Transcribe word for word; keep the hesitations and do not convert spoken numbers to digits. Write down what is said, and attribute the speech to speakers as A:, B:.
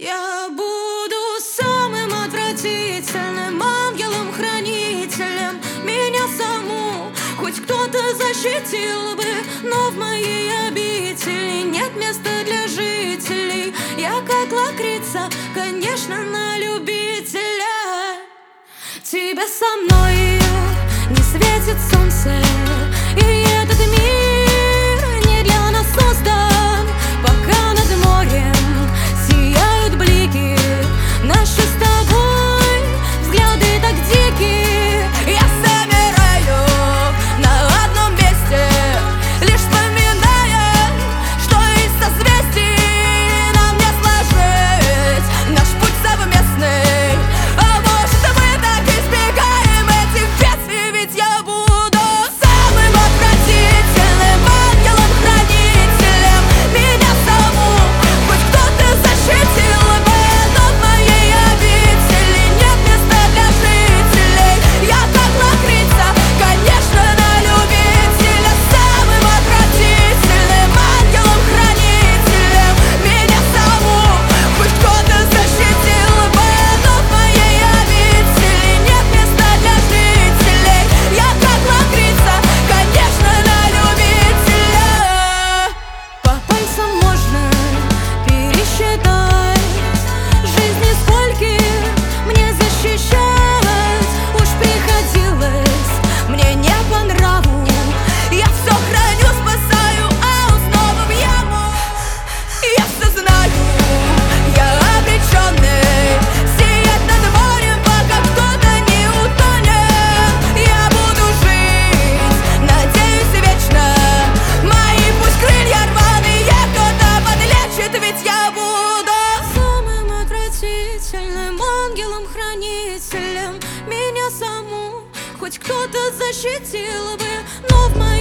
A: Я буду самым отвратительным ангелом-хранителем. Меня саму хоть кто-то защитил бы, но в моей обители нет места для жителей. Я как лакрица, конечно, на любителя. Тебя со мной не светит солнце, и этот мир не для нас создан. Пока над морем сияют блики, наши с тобой взгляды так дикие. Я замираю на одном месте, лишь вспоминая, что из созвездий нам не сложить наш путь совместный. А может, мы так избегаем этих бедствий, ведь я буду самым отвратительным ангелом-хранителем. Меня саму хоть кто-то защитил бы, но в моей обители нет места для жителей. Я как лакрица, конечно, на любителя. Самым отвратительным ангелом-хранителем. Меня саму хоть кто-то защитил бы, но в моей обители нет места для жителей. Я как лакрица, конечно, на любителя. По пальцам можно пересчитать жизни, скольких мне защищать. Уж приходилось мне не по нраву. Я все храню, спасаю, а снова в яму. Я все знаю, я обреченный сиять над морем, пока кто-то не утонет. Я буду жить, надеюсь, вечно. Мои пусть крылья рваные кто-то подлечит, ведь я буду самым отвратительным ангелом-хранителем. Меня саму хоть кто-то защитил бы, но в моей